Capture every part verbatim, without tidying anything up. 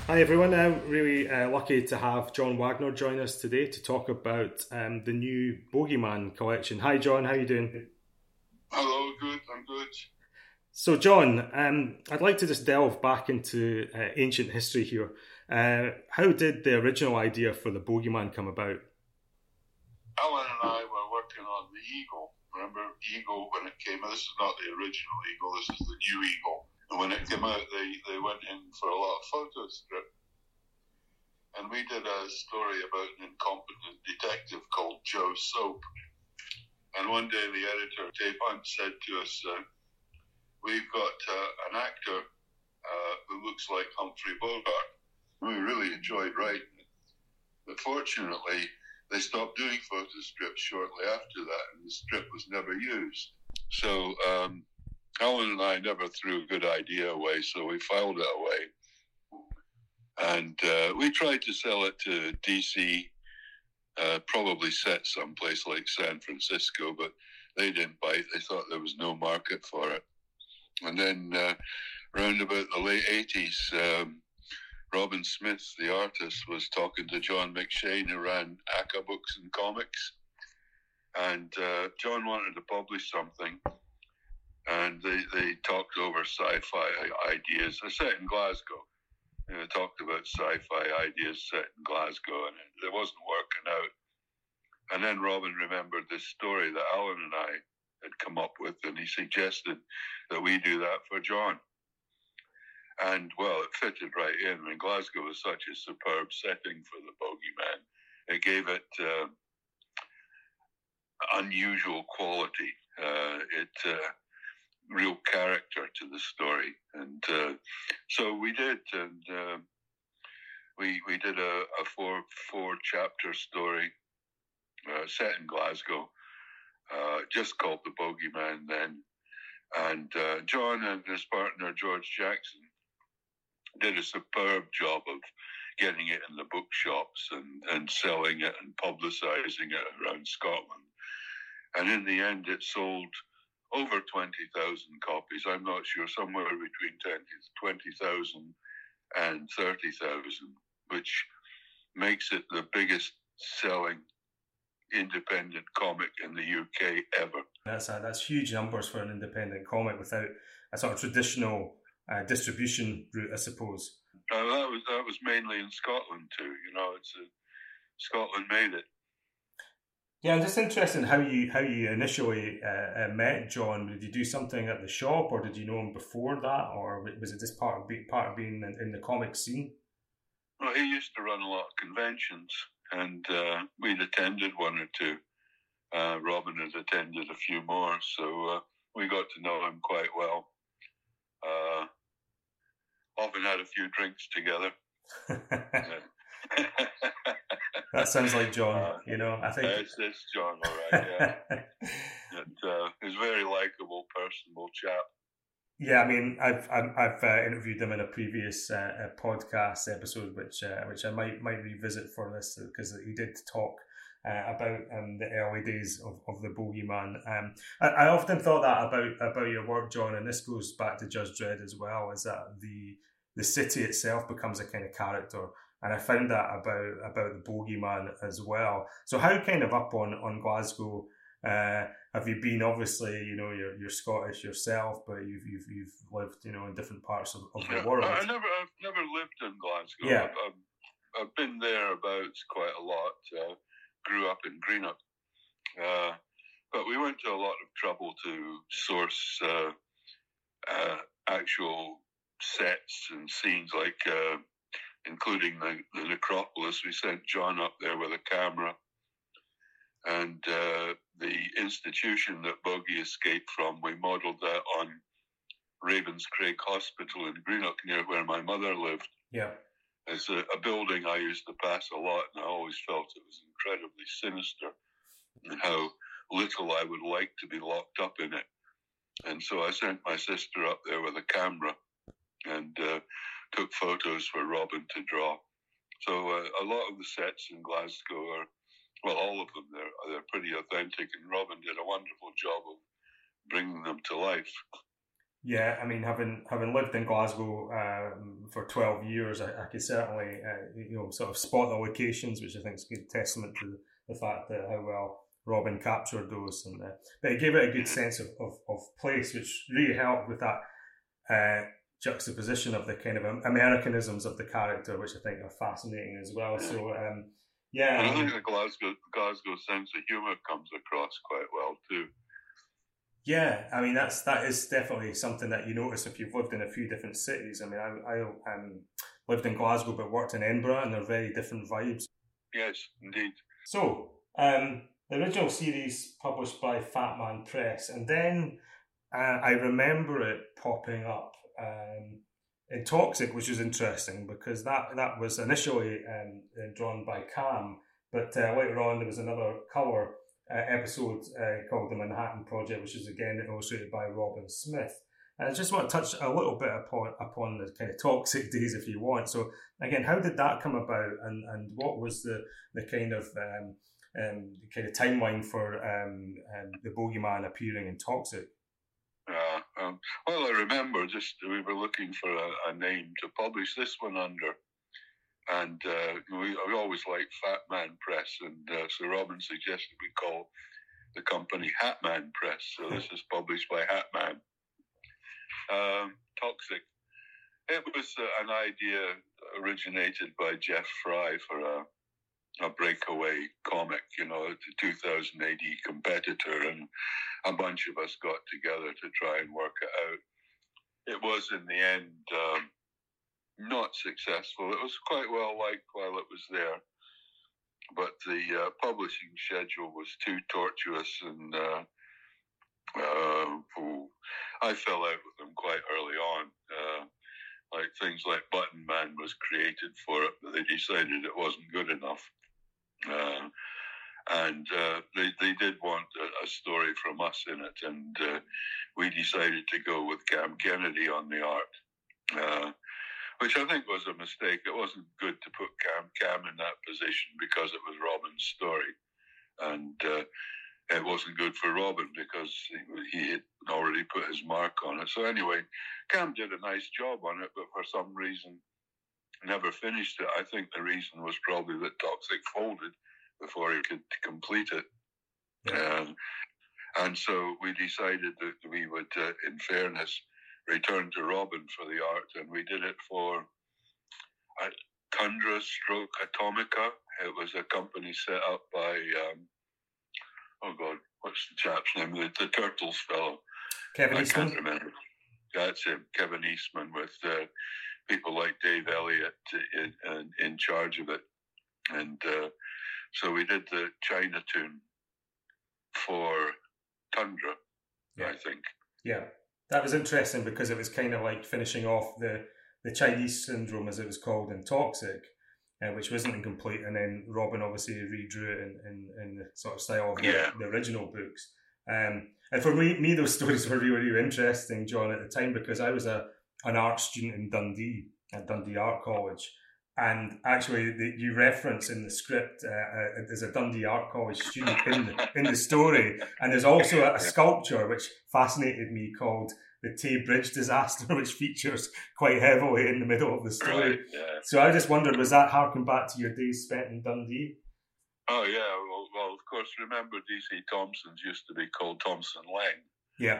Hi everyone, I'm really uh, lucky to have John Wagner join us today to talk about um, the new Bogeyman collection. Hi John, how are you doing? Hello, good, I'm good. So John, um, I'd like to just delve back into uh, ancient history here. Uh, how did the original idea for the Bogeyman come about? Alan and I were working on the Eagle. Remember Eagle when it came out? This is not the original Eagle, this is the new Eagle. And when it came out, they, they went in for a lot of photo script. And we did a story about an incompetent detective called Joe Soap. And one day the editor, Dave Hunt, said to us, uh, we've got uh, an actor uh, who looks like Humphrey Bogart. We really enjoyed writing it. But fortunately, they stopped doing photo strips shortly after that, and the strip was never used. So um, Alan and I never threw a good idea away, so we filed it away. And uh, we tried to sell it to D C, uh, probably set someplace like San Francisco, but they didn't bite. They thought there was no market for it. And then uh, around about the late eighties, um, Robin Smith, the artist, was talking to John McShane, who ran Aka Books and Comics. And uh, John wanted to publish something. And they, they talked over sci-fi ideas. They're set in Glasgow. You know, talked about sci-fi ideas set in Glasgow, and it, it wasn't working out. And then Robin remembered this story that Alan and I had come up with, and he suggested that we do that for John. And, well, it fitted right in. I mean, Glasgow was such a superb setting for the Bogeyman. It gave it uh, unusual quality. Uh, it uh, real character to the story. And uh, so we did, and uh, we we did a, a four, four-chapter story uh, set in Glasgow, uh, just called The Bogeyman then. And uh, John and his partner, George Jackson, did a superb job of getting it in the bookshops and, and selling it and publicising it around Scotland. And in the end, it sold over twenty thousand copies. I'm not sure, somewhere between twenty thousand and thirty thousand, which makes it the biggest selling independent comic in the U K ever. That's a, that's huge numbers for an independent comic without a sort of traditional uh, distribution route, I suppose. Uh, that was that was mainly in Scotland too. You know, it's a, Scotland made it. Yeah, I'm just interested in how you how you initially uh, uh, met John. Did you do something at the shop, or did you know him before that, or was it just part of being part of being in, in the comic scene? Well, he used to run a lot of conventions, and uh, we'd attended one or two. Uh, Robin had attended a few more, so uh, we got to know him quite well. Uh, often had a few drinks together. That sounds like John. Uh, you know, I think it's, it's John, all right. Yeah, and, uh, he's a very likable, personable chap. Yeah, I mean, I've I've, I've uh, interviewed him in a previous uh, podcast episode, which uh, which I might might revisit for this because he did talk uh, about um, the early days of, of the Bogeyman. Um, I, I often thought that about about your work, John, and this goes back to Judge Dredd as well, is that the the city itself becomes a kind of character. And I found that about about the Bogeyman as well. So how kind of up on, on Glasgow uh, have you been? Obviously, you know, you're you're Scottish yourself, but you've you've you've lived, you know, in different parts of, of the yeah, world. I never I've never lived in Glasgow. Yeah. I've, I've, I've been thereabouts quite a lot. Uh, grew up in Greenock. Uh, but we went to a lot of trouble to source uh, uh, actual sets and scenes, like uh, including the, the necropolis. We sent John up there with a camera. And uh, the institution that Bogey escaped from, we modelled that on Ravenscraig Hospital in Greenock, near where my mother lived. Yeah. It's a, a building I used to pass a lot, and I always felt it was incredibly sinister, and how little I would like to be locked up in it. And so I sent my sister up there with a camera and uh, took photos for Robin to draw. So uh, a lot of the sets in Glasgow are, well, all of them, they're, they're pretty authentic, and Robin did a wonderful job of bringing them to life. Yeah, I mean, having having lived in Glasgow um, for twelve years, I, I could certainly uh, you know sort of spot the locations, which I think is a good testament to the fact that how well Robin captured those, and uh, but it gave it a good sense of, of, of place, which really helped with that uh, juxtaposition of the kind of Americanisms of the character, which I think are fascinating as well. So um, yeah, and I think the Glasgow Glasgow sense of humour comes across quite well too. Yeah, I mean that's that is definitely something that you notice if you've lived in a few different cities. I mean, I I um, lived in Glasgow but worked in Edinburgh, and they're very different vibes. Yes, indeed. So um, the original series published by Fat Man Press, and then uh, I remember it popping up um, in Toxic, which is interesting because that that was initially um, drawn by Cam, but uh, later on there was another colour. Uh, episode uh, called The Manhattan Project, which is again illustrated by Robin Smith. And I just want to touch a little bit upon upon the kind of Toxic days, if you want. So again, how did that come about, and, and what was the the kind of um, um, the kind of timeline for um, um, the Bogeyman appearing in Toxic? Uh, um, well, I remember just we were looking for a, a name to publish this one under. And uh, we, we always liked Fat Man Press, and uh, so Robin suggested we call the company Hatman Press. So this is published by Hatman. Um, Toxic. It was uh, an idea originated by Jeff Fry for a, a breakaway comic, you know, the two thousand A D competitor, and a bunch of us got together to try and work it out. It was, in the end, um, not successful. It was quite well liked while it was there, but the uh, publishing schedule was too tortuous, and uh, uh, I fell out with them quite early on. Uh, like things like Button Man was created for it, but they decided it wasn't good enough. Uh, and uh, they, they did want a, a story from us in it, and uh, we decided to go with Cam Kennedy on the art. Uh, Which I think was a mistake. It wasn't good to put Cam Cam in that position because it was Robin's story, and uh, it wasn't good for Robin because he, he had already put his mark on it. So anyway, Cam did a nice job on it, but for some reason never finished it. I think the reason was probably that Toxic folded before he could complete it. Yeah. Um, and so we decided that we would, uh, in fairness, return to Robin for the art, and we did it for uh, Tundra Stroke Atomica. It was a company set up by, um, oh God, what's the chap's name? The, the Turtles fellow. Kevin I Eastman. can't remember. That's him, Kevin Eastman, with uh, people like Dave Elliott in, in, in charge of it. And uh, so we did the Chinatoon for Tundra, yeah. I think. Yeah. That was interesting because it was kind of like finishing off the, the Chinese syndrome, as it was called, in Toxic, uh, which wasn't incomplete. And then Robin obviously redrew it in, in, in the sort of style of the, yeah. the original books. Um, and for me, me, those stories were really, really interesting, John, at the time, because I was a an art student in Dundee, at Dundee Art College. And actually, the, you reference in the script, uh, uh, there's a Dundee Art College student in the, in the story. And there's also a, a sculpture which fascinated me called the Tay Bridge Disaster, which features quite heavily in the middle of the story. Right, yeah. So I just wondered, was that harking back to your days spent in Dundee? Oh, yeah. Well, well of course, remember D C Thompson's used to be called Thompson Lang. Yeah.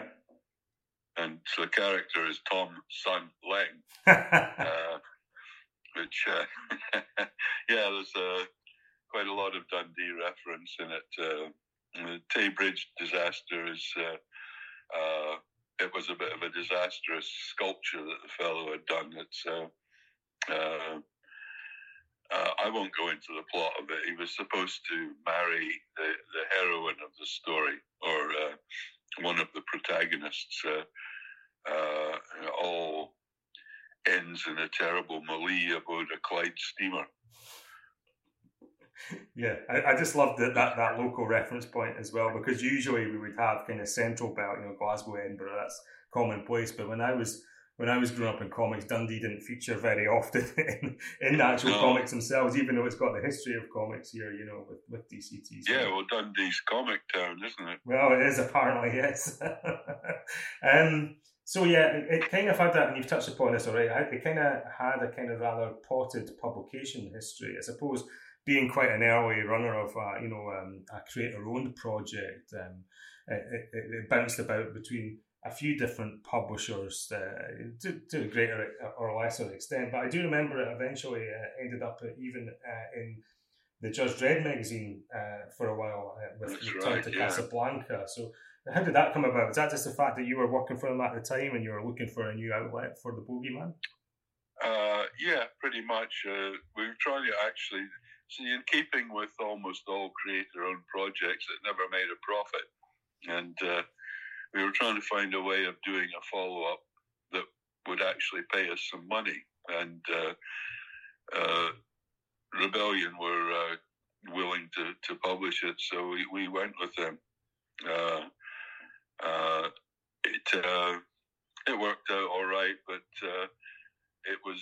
And so the character is Tom Son Lang. uh, Which, uh, yeah, there's uh, quite a lot of Dundee reference in it. Uh, the Tay Bridge Disaster is, uh, uh, it was a bit of a disastrous sculpture that the fellow had done. It's, uh, uh, uh, I won't go into the plot of it. He was supposed to marry the, the heroine of the story, or uh, one of the protagonists, uh, uh, all ends in a terrible melee aboard a Clyde steamer. Yeah, I, I just loved that, that that local reference point as well, because usually we would have kind of central belt, you know, Glasgow, Edinburgh, that's commonplace. But when I was when I was growing up in comics, Dundee didn't feature very often in, in the actual no. comics themselves, even though it's got the history of comics here, you know, with, with D C T. So. Yeah, well, Dundee's comic town, isn't it? Well, it is apparently, yes. um, So yeah, it, it kind of had that, and you've touched upon this already. It kind of had a kind of rather potted publication history, I suppose. Being quite an early runner of a, you know um, a creator-owned project, um, it, it, it bounced about between a few different publishers uh, to, to a greater or lesser extent. But I do remember it eventually uh, ended up even uh, in the Judge Dredd magazine uh, for a while uh, with That's Return right, to yeah. Casablanca. So how did that come about? Was that just the fact that you were working for them at the time and you were looking for a new outlet for the Bogeyman? Uh, yeah, pretty much. Uh, we were trying to actually see, in keeping with almost all creator-owned projects that never made a profit, and uh, we were trying to find a way of doing a follow-up that would actually pay us some money. And uh, uh, Rebellion were uh, willing to, to publish it, so we, we went with them. Uh, uh, it uh, it worked out all right, but uh, it was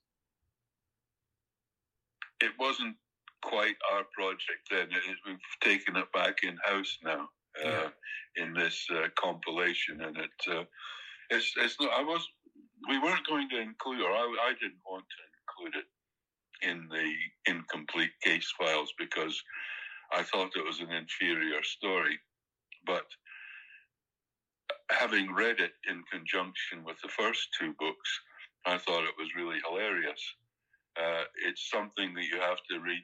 it wasn't quite our project then. It, we've taken it back in house now uh, yeah. in this uh, compilation, and it uh, it's it's not. I was we weren't going to include, or I, I didn't want to include it in the incomplete case files because I thought it was an inferior story, but having read it in conjunction with the first two books, I thought it was really hilarious. Uh, it's something that you have to read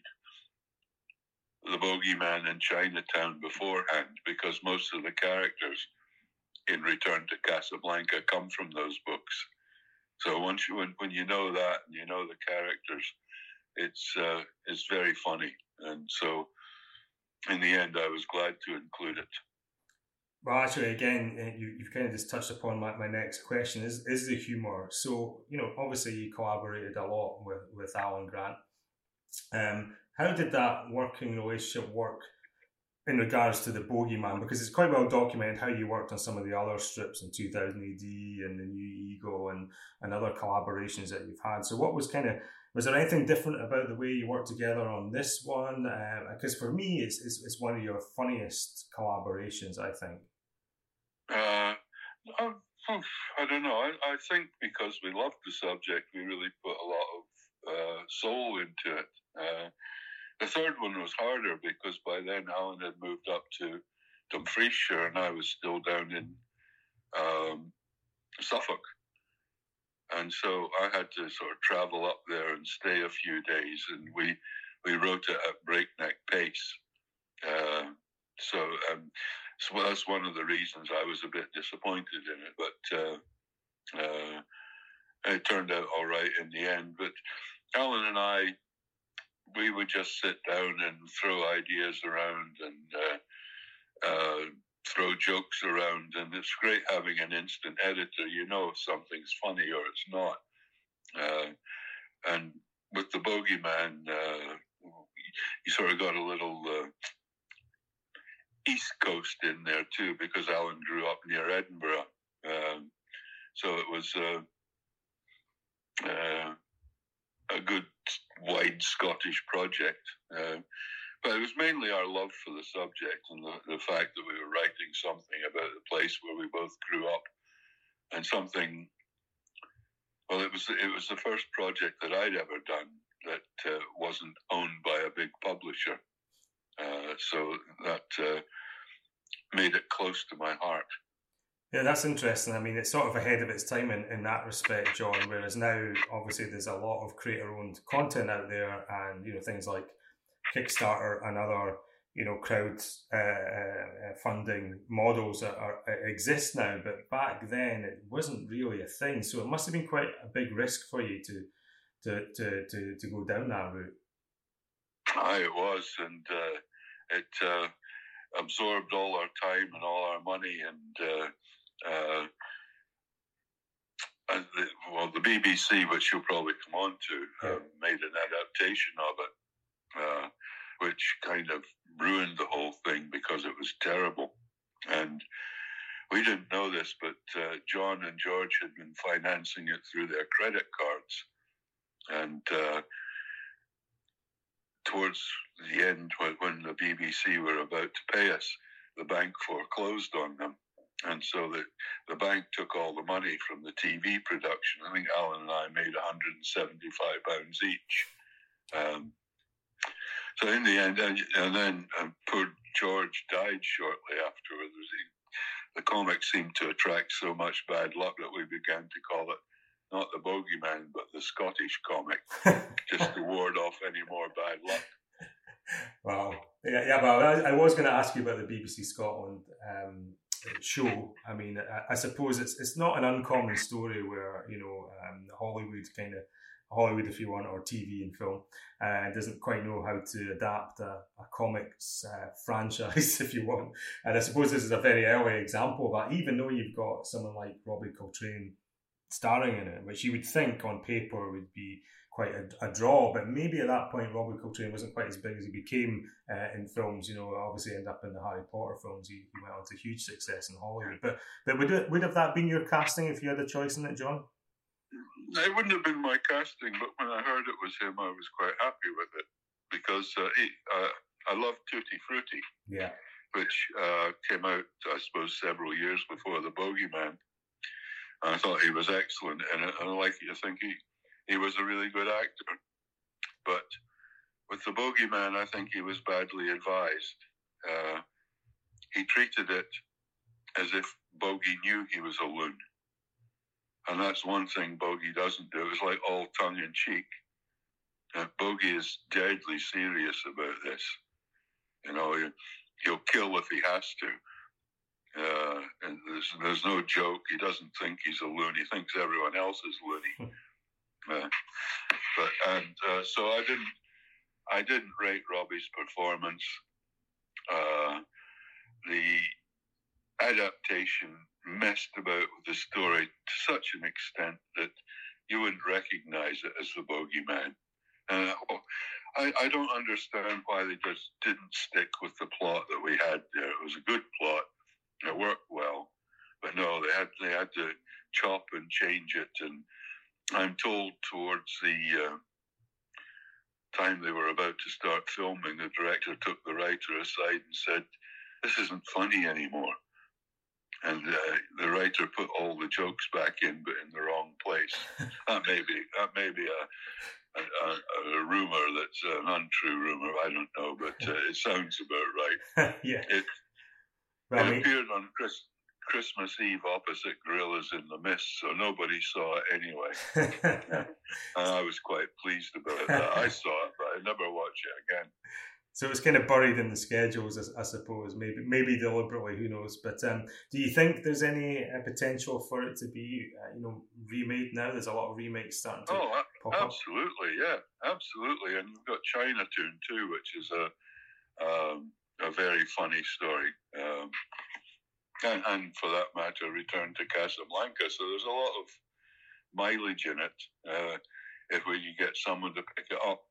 The Bogeyman in Chinatown beforehand, because most of the characters in Return to Casablanca come from those books. So once you when, when you know that and you know the characters, it's uh, it's very funny. And so in the end, I was glad to include it. Well, actually, again, you, you've kind of just touched upon my, my next question, is is the humour. So, you know, obviously you collaborated a lot with, with Alan Grant. Um, how did that working relationship work in regards to the Bogeyman? Because it's quite well documented how you worked on some of the other strips in two thousand A D and the New Eagle and, and other collaborations that you've had. So what was kind of, was there anything different about the way you worked together on this one? Because um, for me, it's, it's it's one of your funniest collaborations, I think. Uh, I, I don't know. I, I think because we loved the subject, we really put a lot of uh, soul into it. Uh, the third one was harder because by then Alan had moved up to Dumfriesshire and I was still down in um, Suffolk. And so I had to sort of travel up there and stay a few days, and we we wrote it at breakneck pace. Uh, so, um, so that's one of the reasons I was a bit disappointed in it, but uh, uh, it turned out all right in the end. But Alan and I, we would just sit down and throw ideas around and uh, uh, throw jokes around, and it's great having an instant editor. You know if something's funny or it's not. Uh, and with the Bogeyman, uh, you sort of got a little uh, East Coast in there too, because Alan grew up near Edinburgh. Um, so it was uh, uh, a good, wide Scottish project. Uh, but it was mainly our love for the subject and the, the fact that we were writing something about the place where we both grew up, and something. Well, it was it was the first project that I'd ever done that uh, wasn't owned by a big publisher. Uh, so that uh, made it close to my heart. Yeah, that's interesting. I mean, it's sort of ahead of its time in, in that respect, John, whereas now, obviously, there's a lot of creator-owned content out there, and, you know, things like Kickstarter and other, you know, crowd uh, uh, funding models that are, uh, exist now, but back then it wasn't really a thing. So it must have been quite a big risk for you to to to to, to go down that route. Aye, it was, and uh, it uh, absorbed all our time and all our money, and uh, uh, and the, well, the B B C, which you'll probably come on to, yeah. uh, made an adaptation of it, uh, which kind of ruined the whole thing because it was terrible. And we didn't know this, but uh, John and George had been financing it through their credit cards. And uh, towards the end, when the B B C were about to pay us, the bank foreclosed on them. And so the, the bank took all the money from the T V production. I think Alan and I made one hundred seventy-five pounds each. Um, so in the end, and, and then um, poor George died shortly afterwards. The comic seemed to attract so much bad luck that we began to call it not the Bogeyman, but the Scottish comic, just to ward off any more bad luck. Wow. Yeah, yeah, well, I, I was going to ask you about the B B C Scotland um, show. I mean, I, I suppose it's it's not an uncommon story where, you know, um, Hollywood kind of, Hollywood if you want, or T V and film, uh, doesn't quite know how to adapt a, a comics uh, franchise, if you want. And I suppose this is a very early example of that, even though you've got someone like Robbie Coltrane starring in it, which you would think on paper would be quite a, a draw, but maybe at that point Robbie Coltrane wasn't quite as big as he became uh, in films. You know, obviously ended up in the Harry Potter films. He, he went on to huge success in Hollywood. But but would it, would have that been your casting if you had a choice in it, John? It wouldn't have been my casting, but when I heard it was him, I was quite happy with it because uh, he, uh, I love Tutti Frutti, yeah, which uh, came out, I suppose, several years before The Bogeyman. And I thought he was excellent in it, and I like you to think he, he was a really good actor. But with The Bogeyman, I think he was badly advised. Uh, he treated it as if Bogey knew he was a loon. And that's one thing Bogey doesn't do. It's like all tongue-in-cheek. Uh, Bogey is deadly serious about this. You know, he, he'll kill if he has to. Uh, and there's, there's no joke. He doesn't think he's a loon. He thinks everyone else is loony. Uh, but and uh, so I didn't. I didn't rate Robbie's performance. Uh, the adaptation messed about with the story to such an extent that you wouldn't recognize it as The Bogeyman. And uh, I, I don't understand why they just didn't stick with the plot that we had there. It was a good plot. It worked well, but no, they had they had to chop and change it. And I'm told towards the uh, time they were about to start filming, the director took the writer aside and said, "This isn't funny anymore." And uh, the writer put all the jokes back in, but in the wrong place. that may be that may be a a, a rumor that's an untrue rumor. I don't know, but uh, it sounds about right. yeah. It, Well, it me- appeared on Chris, Christmas Eve opposite Gorillas in the Mist, so nobody saw it anyway. And I was quite pleased about that. I saw it, but I never watched it again. So it's kind of buried in the schedules, I, I suppose. Maybe, maybe deliberately. Who knows? But um, do you think there's any uh, potential for it to be, uh, you know, remade now? There's a lot of remakes starting to oh, pop absolutely, up. yeah, absolutely. And we've got Chinatown too, which is a um, a very funny story. Um, and, and for that matter, Return to Casablanca. So there's a lot of mileage in it uh, if we could get someone to pick it up.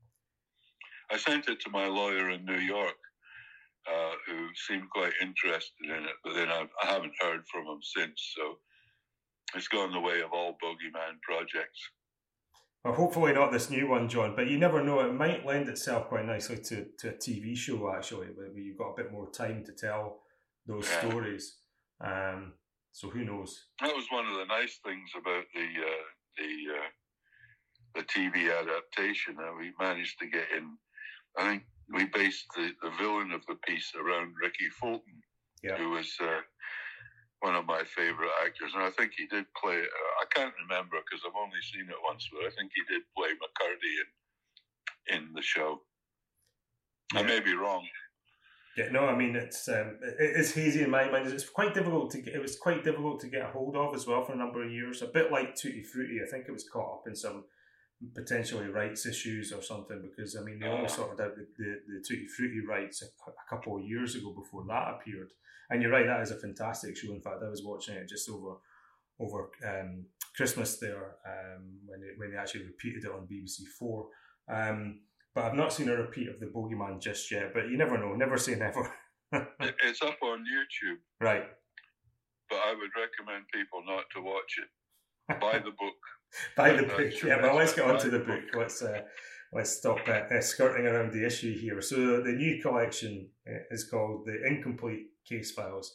I sent it to my lawyer in New York, uh, who seemed quite interested in it, but then I, I haven't heard from him since. So it's gone the way of all Bogeyman projects. Well, hopefully not this new one, John, but you never know. It might lend itself quite nicely to, to a T V show, actually, where you've got a bit more time to tell those yeah. stories. Um, so who knows? That was one of the nice things about the uh, the uh, the T V adaptation. Uh, we managed to get in. I think we based the, the villain of the piece around Ricky Fulton, yeah. who was uh, one of my favorite actors, and I think he did play. Uh, I can't remember because I've only seen it once, but I think he did play McCurdy in in the show. Yeah. I may be wrong. Yeah, no, I mean it's um, it is hazy in my mind. It's quite difficult to get. It was quite difficult to get a hold of as well for a number of years. A bit like Tutti Frutti, I think it was caught up in some potentially rights issues or something, because I mean they only sorted out the, the, the Tutti Frutti rights a, a couple of years ago before that appeared. And you're right, that is a fantastic show. In fact, I was watching it just over over um, Christmas there um, when they, when they actually repeated it on B B C Four. Um, but I've not seen a repeat of The Bogeyman just yet. But you never know. Never say never. It's up on YouTube. Right. But I would recommend people not to watch it. Buy the book. Buy the book. Yeah, but let's get on to the book. Let's uh, let's stop uh, uh, skirting around the issue here. So the new collection is called The Incomplete Case Files.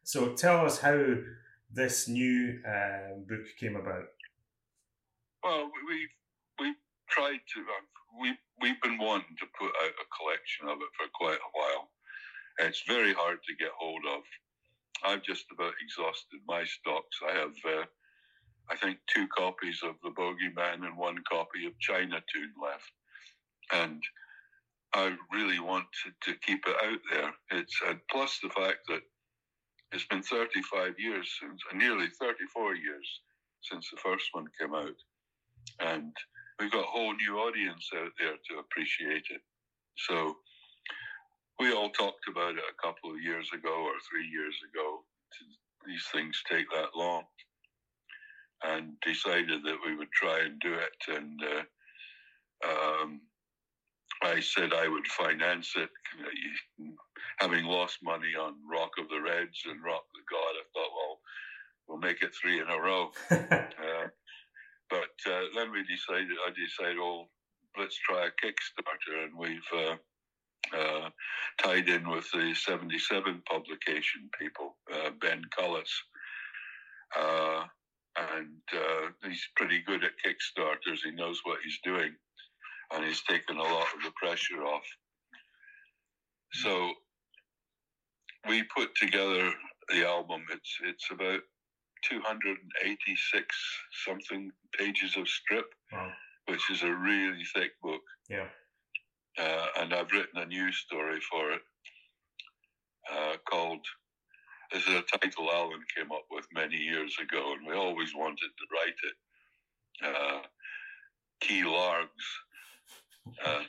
So tell us how this new uh, book came about. Well, we we tried to. Uh, we we've been wanting to put out a collection of it for quite a while. It's very hard to get hold of. I've just about exhausted my stocks. I have, uh, I think, two copies of The Bogeyman and one copy of Chinatown left, and I really wanted to keep it out there. It's uh, plus the fact that it's been thirty-five years since, uh, nearly thirty-four years since the first one came out, and we've got a whole new audience out there to appreciate it. So we all talked about it a couple of years ago or three years ago. These things take that long, and decided that we would try and do it. And uh, um, I said I would finance it. Having lost money on Rock of the Reds and Rock the God, I thought, well, we'll make it three in a row. uh, but uh, then we decided, I decided, oh, let's try a Kickstarter, and we've uh, uh, tied in with the seventy-seven publication people, uh, Ben Cullis. Uh, and uh, he's pretty good at Kickstarters. He knows what he's doing, and he's taken a lot of the pressure off. So we put together the album. It's it's about two hundred eighty-six something pages of strip, wow. which is a really thick book. Yeah. Uh, and I've written a news story for it uh, called, this is a title Alan came up with many years ago, and we always wanted to write it. Uh, Key Largs. Uh,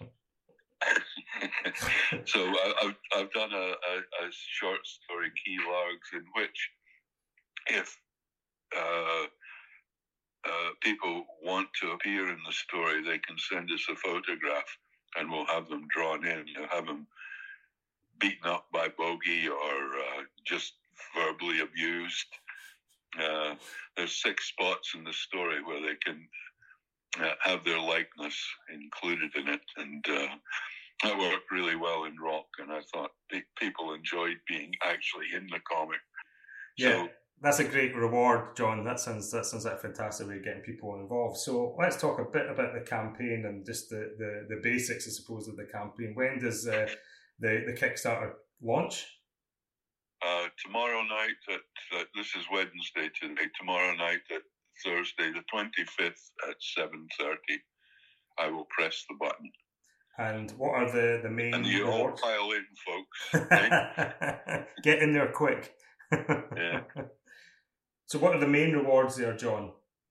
so I, I've I've done a, a, a short story, Key Largs, in which if uh, uh, people want to appear in the story, they can send us a photograph, and we'll have them drawn in. We'll have them beaten up by Bogey or uh, just verbally abused. Uh, there's six spots in the story where they can uh, have their likeness included in it, and uh, that worked really well in Rock, and I thought people enjoyed being actually in the comic. Yeah, so, that's a great reward, John. That sounds that sounds like a fantastic way of getting people involved. So let's talk a bit about the campaign and just the, the, the basics, I suppose, of the campaign. When does uh, the, the Kickstarter launch? Uh, tomorrow night, at, uh, this is Wednesday today, tomorrow night at Thursday the twenty-fifth at seven thirty, I will press the button. And what are the, the main And you rewards? all pile in, folks. Okay? Get in there quick. Yeah. So what are the main rewards there, John?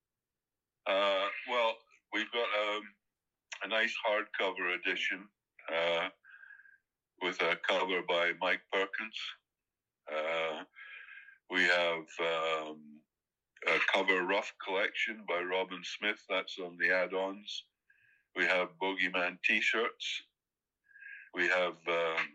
Uh, well, we've got um, a nice hardcover edition uh, with a cover by Mike Perkins. Uh, we have um, a cover rough collection by Robin Smith. That's on the add-ons. We have Bogeyman T-shirts. We have um,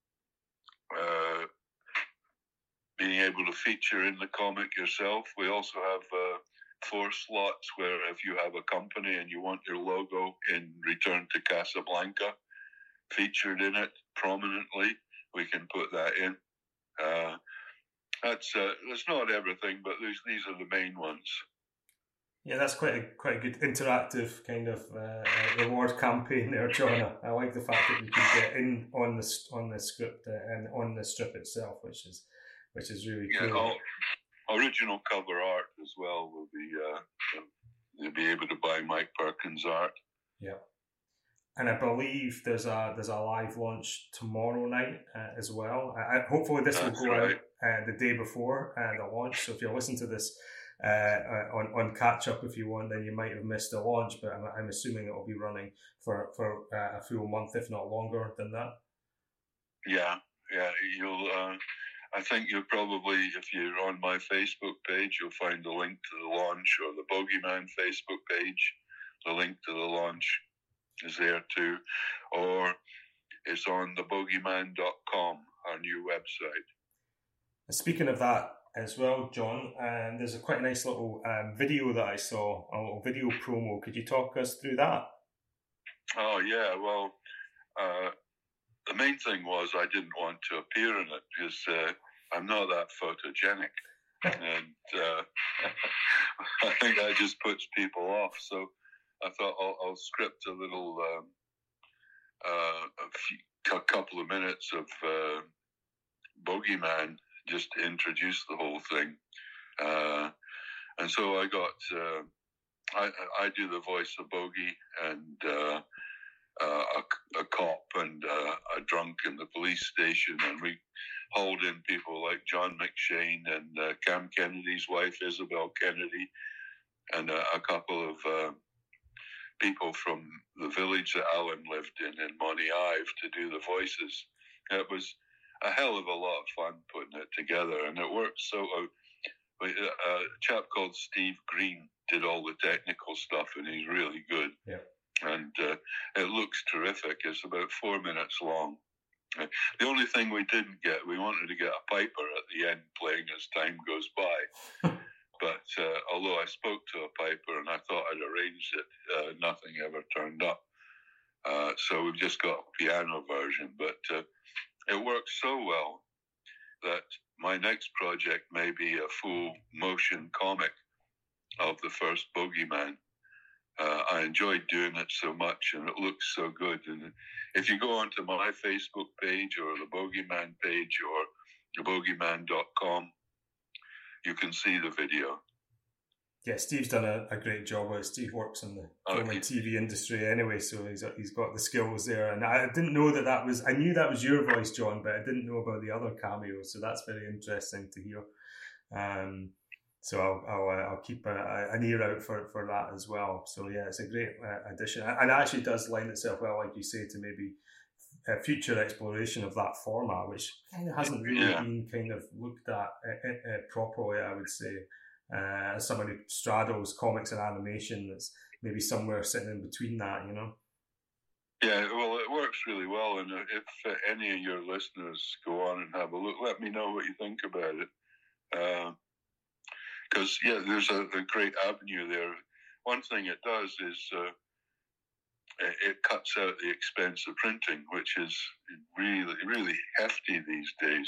uh, being able to feature in the comic yourself. We also have uh, four slots where if you have a company and you want your logo in Return to Casablanca featured in it prominently, we can put that in. Uh, that's uh, that's not everything, but these these are the main ones. Yeah, that's quite a quite a good interactive kind of uh, uh, reward campaign there, John. I like the fact that you can get in on the on the script uh, and on the strip itself, which is which is really yeah, cool. All, original cover art as well will be uh, you'll be able to buy Mike Perkins art. Yeah. And I believe there's a there's a live launch tomorrow night uh, as well. I, I, hopefully this That's will go right. out uh, the day before uh, the launch. So if you're listening to this uh, uh, on on catch up, if you want, then you might have missed the launch. But I'm, I'm assuming it will be running for for uh, a full month, if not longer than that. Yeah, yeah. You'll. Uh, I think you'll probably, if you're on my Facebook page, you'll find a link to the launch, or the Bogeyman Facebook page. The link to the launch is there too, or it's on the bogeyman dot com, our new website. Speaking of that as well, John, um, there's a quite a nice little um, video that I saw, a little video promo. Could you talk us through that? Oh yeah, well, uh, the main thing was I didn't want to appear in it because uh, I'm not that photogenic. And uh, I think that just puts people off. So I thought I'll, I'll script a little, um, uh, a, few, a couple of minutes of uh, Bogeyman just to introduce the whole thing. Uh, and so I got, uh, I, I do the voice of Bogey and uh, uh, a, a cop and uh, a drunk in the police station, and we hauled in people like John McShane and uh, Cam Kennedy's wife, Isabel Kennedy, and uh, a couple of uh, people from the village that Alan lived in, in Monty Ive, to do the voices. It was a hell of a lot of fun putting it together, and it worked so... Uh, a chap called Steve Green did all the technical stuff, and he's really good. Yeah. And uh, it looks terrific. It's about four minutes long. Uh, the only thing we didn't get, we wanted to get a piper at the end playing as time goes by. But uh, although I spoke to a piper and I thought I'd arranged it, uh, nothing ever turned up. Uh, so we've just got a piano version. But uh, it works so well that my next project may be a full motion comic of the first Bogeyman. Uh, I enjoyed doing it so much, and it looks so good. And if you go onto my Facebook page or the Bogeyman page or the bogeyman dot com, you can see the video. Yeah, Steve's done a, a great job with it. Steve works in the Oh, film he- and T V industry anyway, so he's he's got the skills there. And I didn't know that that was... I knew that was your voice, John, but I didn't know about the other cameos, so that's very interesting to hear. Um, so I'll I'll, uh, I'll keep a, an ear out for, for that as well. So yeah, it's a great uh, addition. And it actually does lend itself well, like you say, to maybe a future exploration of that format, which kind of hasn't really Yeah. been kind of looked at uh, uh, properly, I would say. Uh, as someone who straddles comics and animation, that's maybe somewhere sitting in between that, you know? Yeah, well, it works really well. And if uh, any of your listeners go on and have a look, let me know what you think about it. Because, uh, yeah, there's a, a great avenue there. One thing it does is uh, it, it cuts out the expense of printing, which is really, really hefty these days.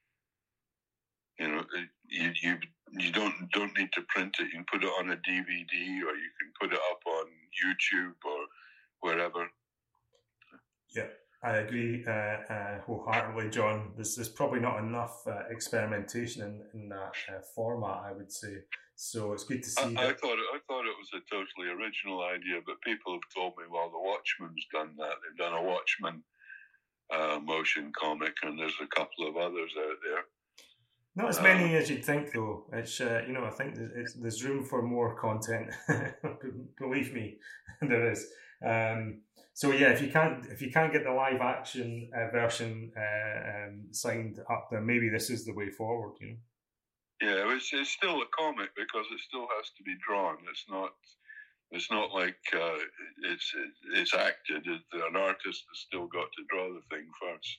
You know, you you you don't don't need to print it. You can put it on a D V D, or you can put it up on YouTube or wherever. Yeah, I agree uh, uh, wholeheartedly, John. There's, there's probably not enough uh, experimentation in, in that uh, format, I would say. So it's good to see I, that. I thought it, I thought it was a totally original idea, but people have told me, well, the Watchmen's done that. They've done a Watchmen uh, motion comic, and there's a couple of others out there. Not as many um, as you'd think, though. It's uh, you know, I think there's, there's room for more content. Believe me, there is. Um, so yeah, if you can't if you can't get the live action uh, version uh, um, signed up, then maybe this is the way forward. You know. Yeah, it's it's still a comic because it still has to be drawn. It's not it's not like uh, it's it's acted. It, an artist has still got to draw the thing first.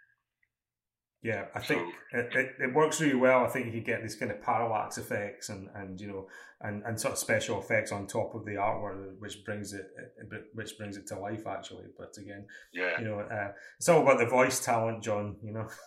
Yeah, I think so, it, it, it works really well. I think you get these kind of parallax effects and, and you know and, and sort of special effects on top of the artwork, which brings it which brings it to life actually. But again, yeah, you know, uh, it's all about the voice talent, John. You know.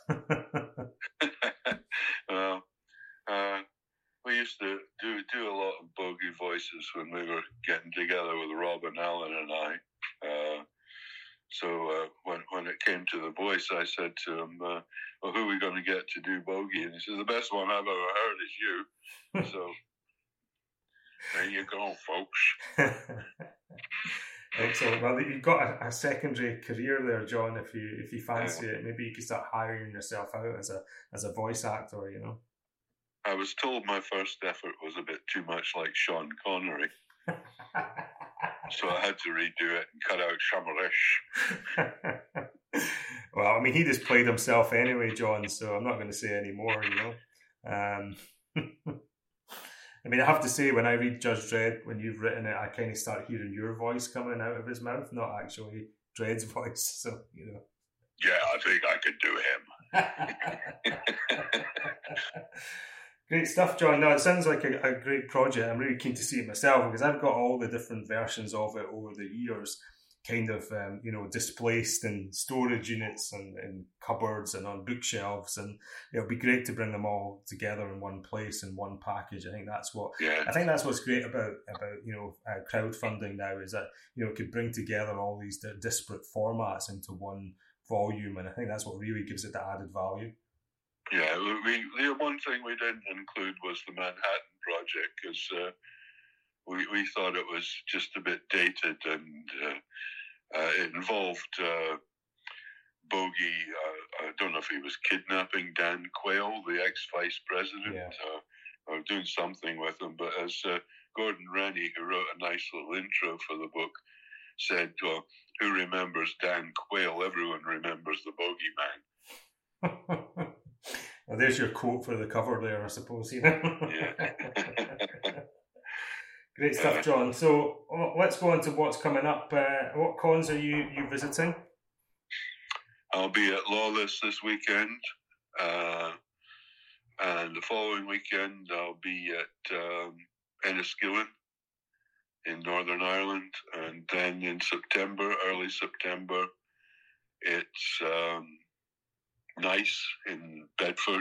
Well, uh, we used to do do a lot of bogey voices when we were getting together with Robin Allen and I. Uh, So uh, when when it came to the voice, I said to him, uh, well, who are we going to get to do Bogey? And he said, the best one I've ever heard is you. So there you go, folks. Excellent. Well, you've got a, a secondary career there, John. If you if you fancy yeah. it, maybe you could start hiring yourself out as a as a voice actor, you know. I was told my first effort was a bit too much like Sean Connery. So I had to redo it and cut out Shamarish. Well, I mean, he just played himself anyway, John, so I'm not going to say any more, you know. Um, I mean, I have to say, when I read Judge Dredd, when you've written it, I kind of start hearing your voice coming out of his mouth, not actually Dredd's voice, so, you know. Yeah, I think I could do him. Great stuff, John. No, it sounds like a, a great project. I'm really keen to see it myself because I've got all the different versions of it over the years. kind of um, you know displaced in storage units and in cupboards and on bookshelves, and it would be great to bring them all together in one place in one package. I think that's what yeah. I think that's what's great about about you know uh, crowdfunding now, is that you know it could bring together all these disparate formats into one volume, and I think that's what really gives it the added value. Yeah, we the one thing we didn't include was the Manhattan Project, because uh, we we thought it was just a bit dated, and uh, uh, it involved uh, Bogey. Uh, I don't know if he was kidnapping Dan Quayle, the ex-vice president, yeah. uh, or doing something with him. But as uh, Gordon Rennie, who wrote a nice little intro for the book, said, well, who remembers Dan Quayle? Everyone remembers the Bogeyman. Well, there's your quote for the cover there, I suppose. You know? Yeah. Great stuff, John. So let's go on to what's coming up. Uh, what cons are you, you visiting? I'll be at Lawless this weekend. Uh, and the following weekend, I'll be at um, Enniskillen in Northern Ireland. And then in September, early September, it's um, Nice in Bedford.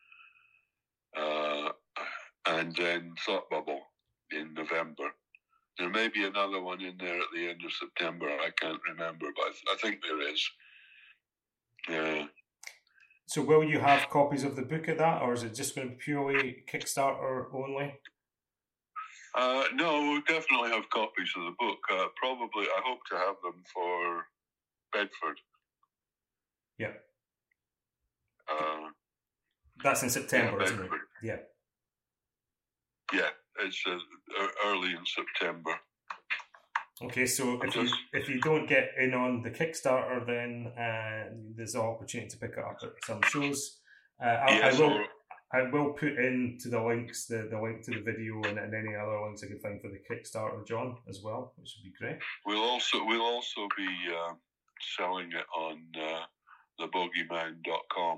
Uh, and then Thought Bubble in November. There may be another one in there at the end of September. I can't remember, but I, th- I think there is. Yeah. So will you have copies of the book at that, or is it just going to be purely Kickstarter only? Uh, no, we'll definitely have copies of the book. Uh, probably, I hope to have them for Bedford. Yeah. Uh, That's in September, yeah, isn't it? Yeah. Yeah, it's uh, early in September. Okay, so if you if you don't get in on the Kickstarter, then uh, there's an opportunity to pick it up at some shows. Uh, I, yes, I will or, I will put into the links the, the link to the video and, and any other links I can find for the Kickstarter, John, as well, which would be great. We'll also we'll also be uh, selling it on uh, the bogeyman dot com.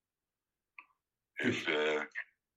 If uh,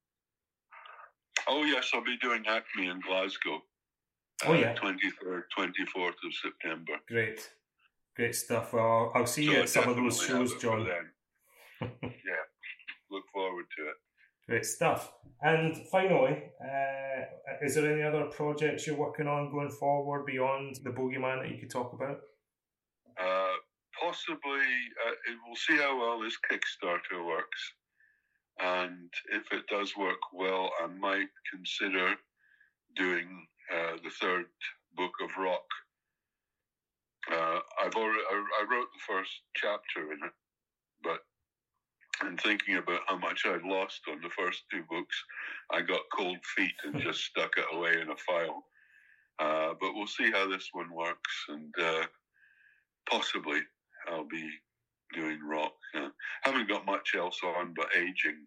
oh yes, I'll be doing Acme in Glasgow. Oh yeah, twenty-third, twenty-fourth of September. Great, great stuff. Well, I'll see so you at some of those shows, John. Yeah, look forward to it. Great stuff. And finally, uh, is there any other projects you're working on going forward beyond the Bogeyman that you could talk about? Uh, possibly, uh, we'll see how well this Kickstarter works. And if it does work well, I might consider doing uh, the third book of Rock. Uh, I've already I, I wrote the first chapter in it, but in thinking about how much I'd lost on the first two books, I got cold feet and just stuck it away in a file. Uh, but we'll see how this one works, and uh, possibly I'll be doing Rock. Uh, haven't got much else on but aging.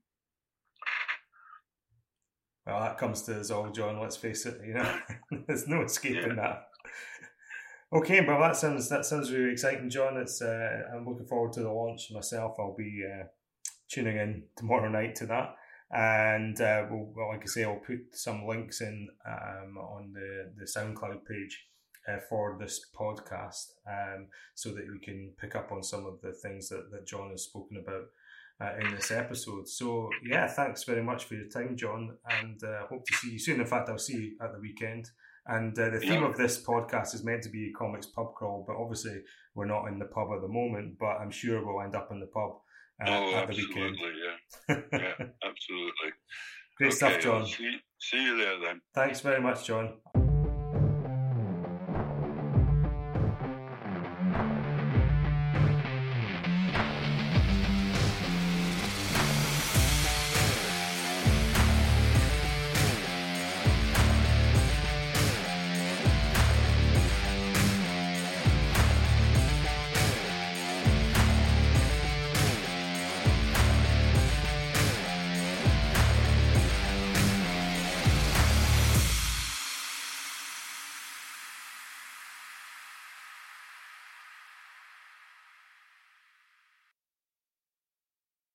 Well, that comes to us all, John, let's face it, you know. There's no escaping yeah. that. Okay, well, that sounds that sounds really exciting, John. It's uh, I'm looking forward to the launch myself. I'll be uh, tuning in tomorrow night to that. And uh, we'll, well, like I say, I'll put some links in um, on the, the SoundCloud page uh, for this podcast um, so that we can pick up on some of the things that, that John has spoken about uh, in this episode. So, yeah, thanks very much for your time, John, and uh, hope to see you soon. In fact, I'll see you at the weekend. And uh, the theme yeah. of this podcast is meant to be a comics pub crawl, but obviously we're not in the pub at the moment, but I'm sure we'll end up in the pub uh, oh, at the weekend. Yeah. yeah, absolutely. Great okay, stuff, John. See, see you there then. Thanks very much, John.